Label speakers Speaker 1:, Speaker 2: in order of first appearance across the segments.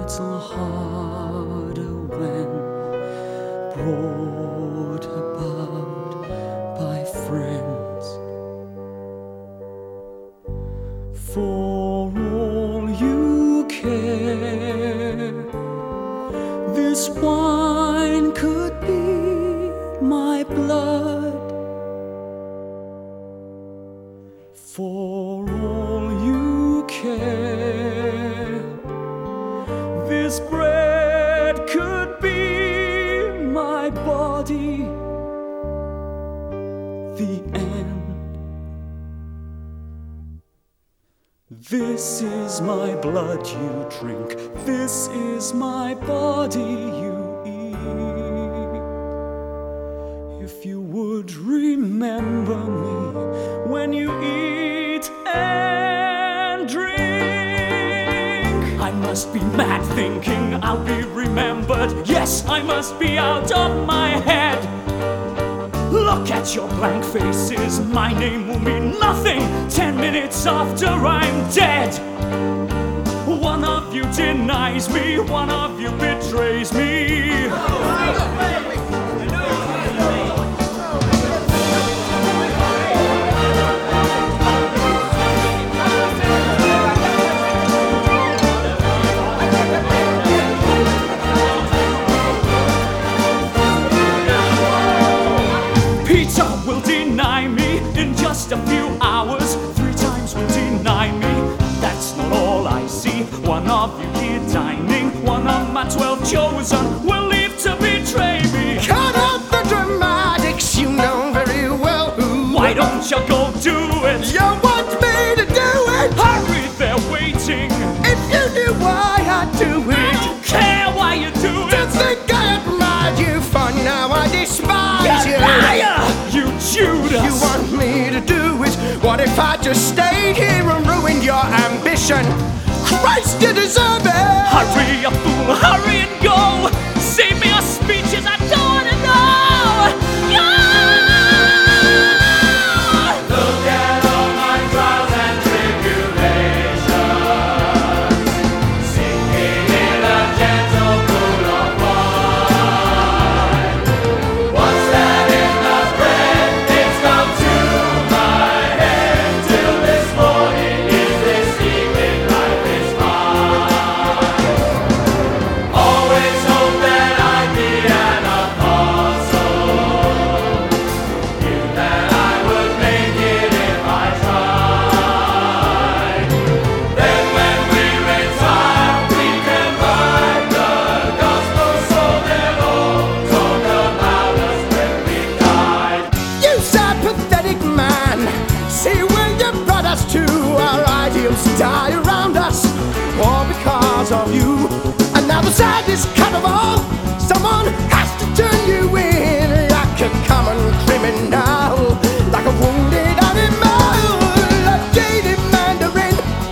Speaker 1: little harder when brought about by friends. For all you care, this wine could be my blood. For all you care, this bread could be my body. The end. This is my blood you drink, this is my body you eat. If you would remember me when you eat and drink. I must be mad thinking I'll be remembered. Yes, I must be out of my head. Look at your blank faces, my name will mean nothing 10 minutes after I'm dead. One of you denies me, one of you betrays me. Will deny me in just a few hours. 3 times will deny me. That's not all I see. One of you here dining, one of my 12 chosen will leave to betray me.
Speaker 2: Cut out the dramatics, you know very well who.
Speaker 1: Why don't you go do it?
Speaker 2: You want me to do it?
Speaker 1: Hurry, they're waiting.
Speaker 2: If you knew why I do
Speaker 1: I
Speaker 2: it.
Speaker 1: don't care why you do
Speaker 2: To
Speaker 1: it.
Speaker 2: think I admired you, for now I despise
Speaker 1: You
Speaker 2: you.
Speaker 1: liar! You Judas!
Speaker 2: You want me to do it? What if I just stayed here and ruined your ambition? Christ, you deserve it!
Speaker 1: Hurry, you fool, hurry and go! Save me your speeches, I don't wanna know!
Speaker 3: Look at all my trials and tribulations, sinking in a gentle pool of wine. What's that in the bread? It's come to my head. Till this morning is this evening, life is mine. Always hope that I'd be an apostle, knew that I would make it if I tried. Then when we retire, we can write the gospel so they'll all talk about us when we died.
Speaker 2: You sympathetic man, see where you brought us to. Our ideals die around us, all because of you. And now the saddest cut of all, someone has to turn you in like a common criminal, like a wounded animal, a jaded mandarin,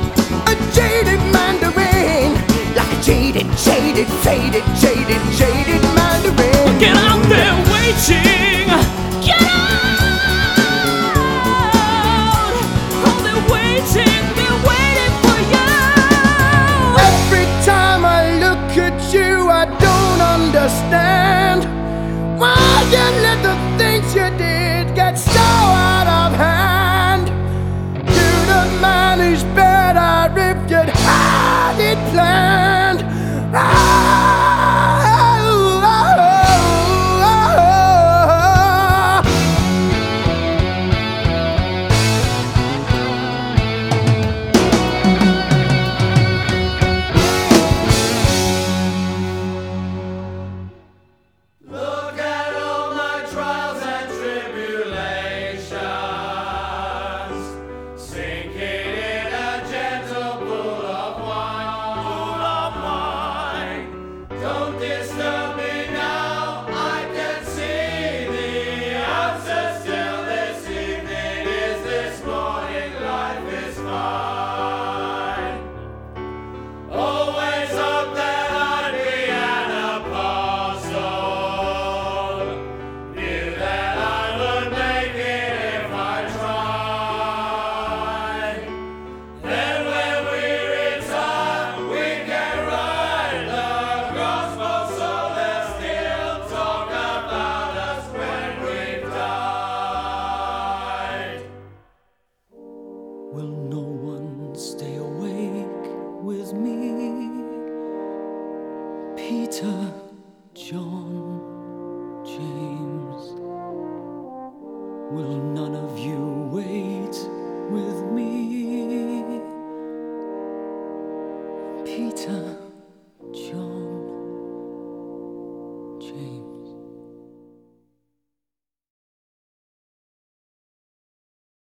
Speaker 2: like a jaded, faded mandarin.
Speaker 1: Get out there waiting! Get out! Oh, they're waiting for you!
Speaker 2: Every time I look at you, I don't understand why you let the things you did get so out of hand. You're the man who's better if you'd had it planned.
Speaker 1: Will no one stay awake with me? Peter, John, James, will none of you wait with me? Peter, John.